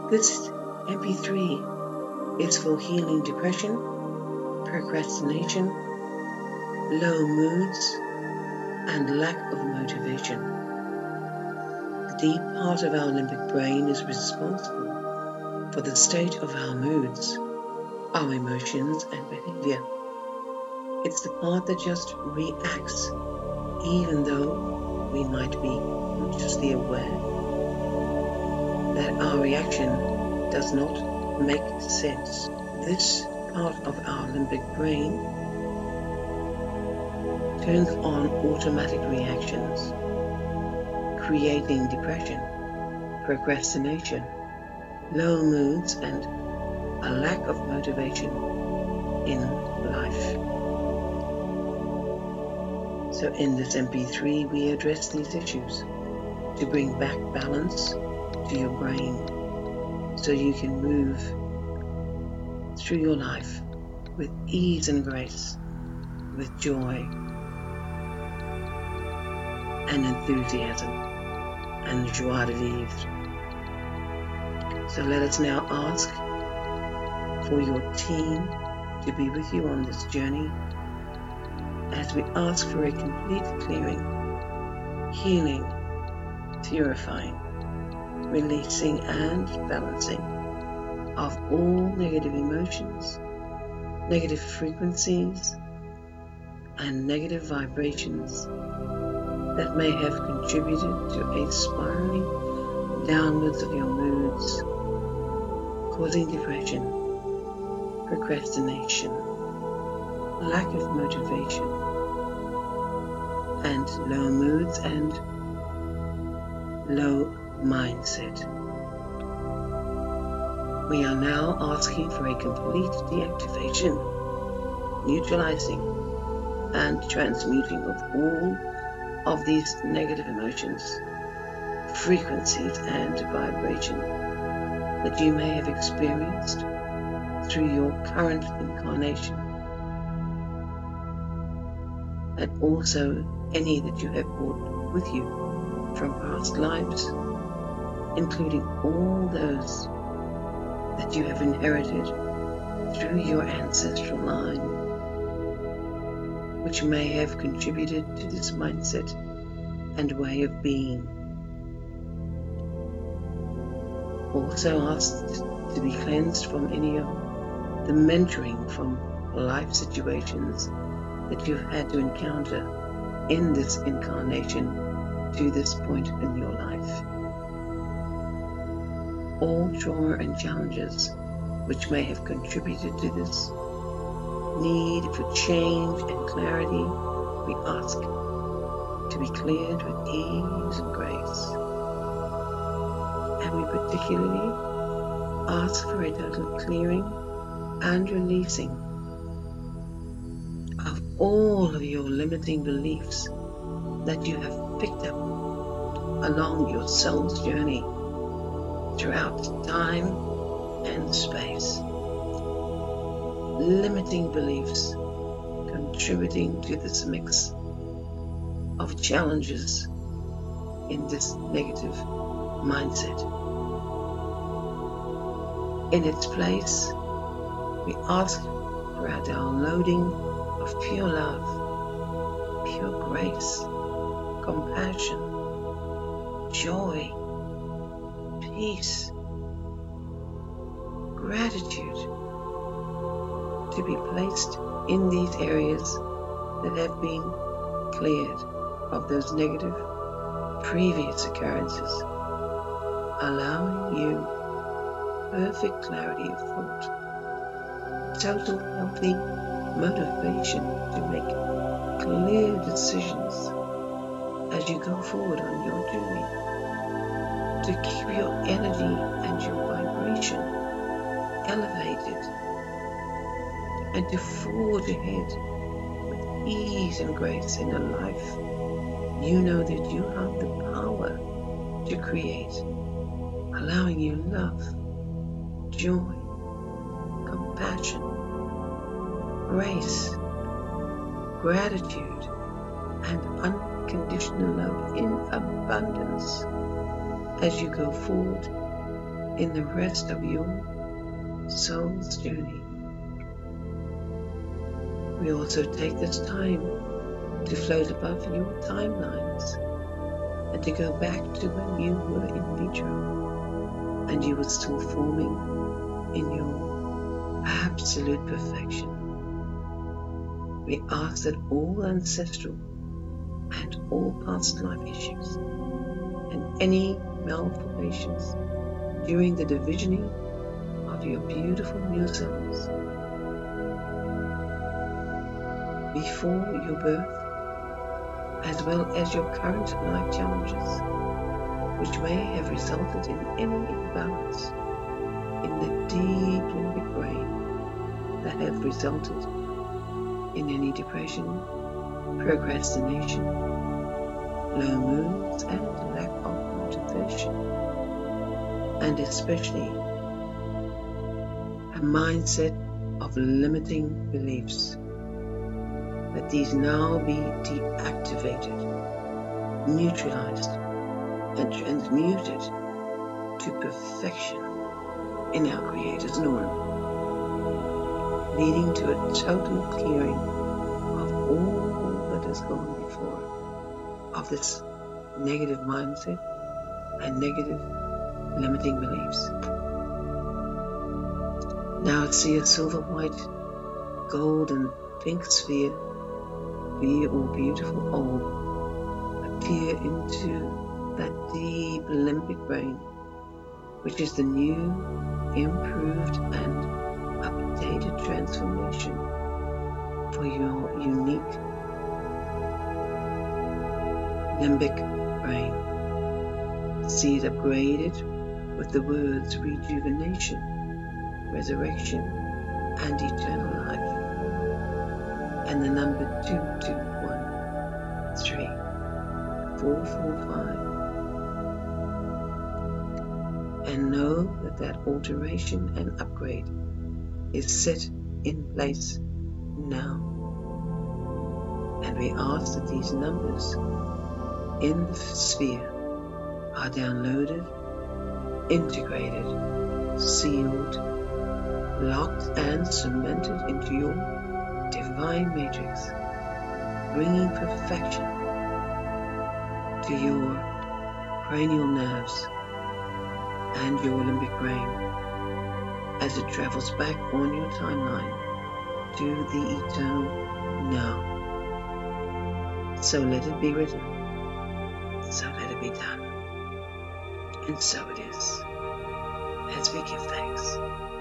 This MP3 is for healing depression, procrastination, low moods, and lack of motivation. The deep part of our limbic brain is responsible for the state of our moods, our emotions, and behavior. It's the part that just reacts, even though we might be consciously aware that our reaction does not make sense. This part of our limbic brain turns on automatic reactions, creating depression, procrastination, low moods, and a lack of motivation in life. So in this MP3, we address these issues to bring back balance to your brain so you can move through your life with ease and grace, with joy and enthusiasm and joie de vivre. So let us now ask for your team to be with you on this journey as we ask for a complete clearing, healing, purifying, releasing and balancing of all negative emotions, negative frequencies, and negative vibrations that may have contributed to a spiraling downwards of your moods, causing depression, procrastination, lack of motivation, and low moods and low mindset. We are now asking for a complete deactivation, neutralizing, and transmuting of all of these negative emotions, frequencies, and vibration that you may have experienced through your current incarnation, and also any that you have brought with you from past lives, including all those that you have inherited through your ancestral line, which may have contributed to this mindset and way of being. Also asked to be cleansed from any of the mentoring from life situations that you've had to encounter in this incarnation to this point in your life. All trauma and challenges which may have contributed to this need for change and clarity, we ask to be cleared with ease and grace. And we particularly ask for a total clearing and releasing of all of your limiting beliefs that you have picked up along your soul's journey throughout time and space. Limiting beliefs contributing to this mix of challenges in this negative mindset. In its place, we ask for a downloading of pure love, pure grace, compassion, joy, peace, gratitude to be placed in these areas that have been cleared of those negative previous occurrences, allowing you perfect clarity of thought, total healthy motivation to make clear decisions as you go forward on your journey, to keep your energy and your vibration elevated, and to forge ahead with ease and grace in a life you know that you have the power to create, allowing you love, joy, compassion, grace, gratitude, and unconditional love in abundance as you go forward in the rest of your soul's journey. We also take this time to float above your timelines and to go back to when you were in vitro and you were still forming in your absolute perfection. We ask that all ancestral and all past life issues and any malformations during the divisioning of your beautiful new souls before your birth, as well as your current life challenges, which may have resulted in any imbalance in the deep limbic brain that have resulted in any depression, procrastination, low moods, and lack of motivation, and especially a mindset of limiting beliefs. Let these now be deactivated, neutralized, and transmuted to perfection in our Creator's norm, leading to a total clearing of all that has gone before, of this negative mindset and negative limiting beliefs. Now see a silver, white, gold, and pink sphere, or beautiful orb, appear into that deep limbic brain, which is the new, improved, and updated transformation for your unique limbic brain. See it upgraded with the words rejuvenation, resurrection, and eternal life, and the number 22134445, and know that alteration and upgrade is set in place now. And we ask that these numbers in the sphere are downloaded, integrated, sealed, locked, and cemented into your divine matrix, bringing perfection to your cranial nerves and your limbic brain as it travels back on your timeline to the eternal now. So let it be written, so let it be done, and so it is, as we give thanks.